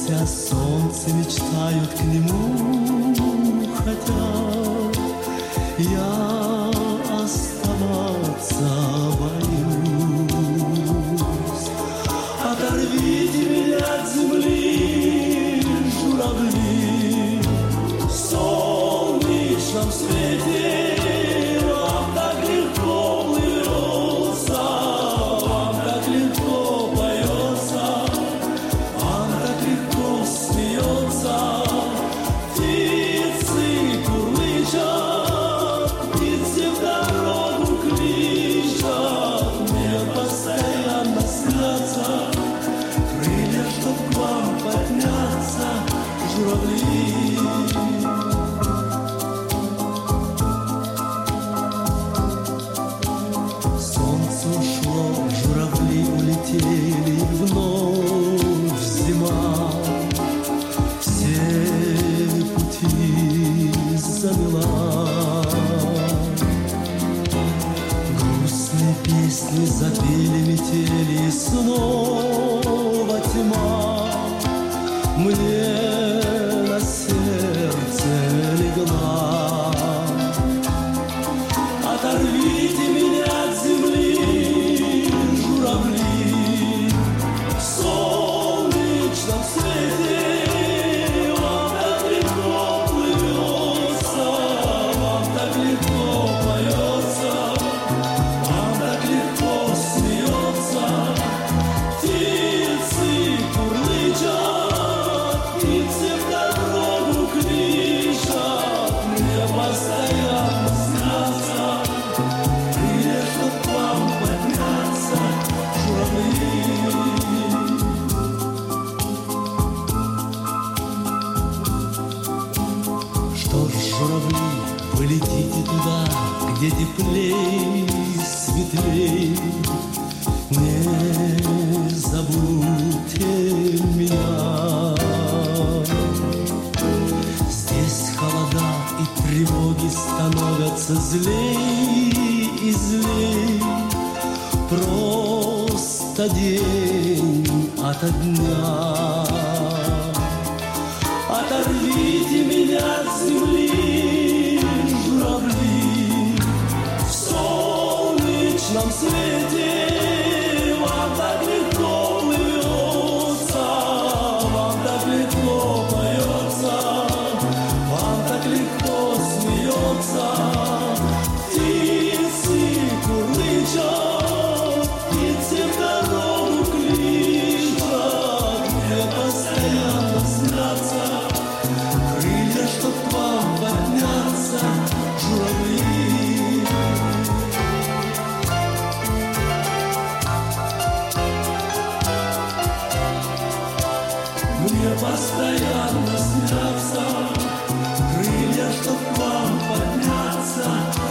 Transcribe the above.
о солнце мечтают, к нему хотят. Я оставаться боюсь. Оторвите меня от земли, журавли, в солнечном свете. Вам так легко плывется, вам так легко поется, вам так легко смеется. Птицы курлычат, птицы в дорогу кличат. Мне постоянно снятся крылья, чтоб к вам подняться, журавли. Солнце ушло, журавли улетели, вновь зима. Все пути замела. Грустные песни запели метели, и снова тьма. Мне на сердце легла. Оторвите меня от земли, журавли, в солнечном свете. Вам так легко плывется, вам так легко поется, вам так легко смеется. Птицы курлычат, птицы в дорогу кличат. Мне постоянно снятся крылья, чтоб к вам подняться, журавли. Что ж, журавли, вы летите туда, где теплей, светлей. Не забудьте меня. Здесь холода и тревоги становятся злей и злей. Просто день ото дня. Оторвите меня от земли, журавли, в солнечном свете. Вам так легко плывется, вам так легко поется, вам так легко смеется. Птицы курлычат, птицы в дорогу кличат. Мне постоянно снятся крылья, чтоб к вам подняться, журавли. Мне постоянно снятся крылья, чтоб к вам подняться,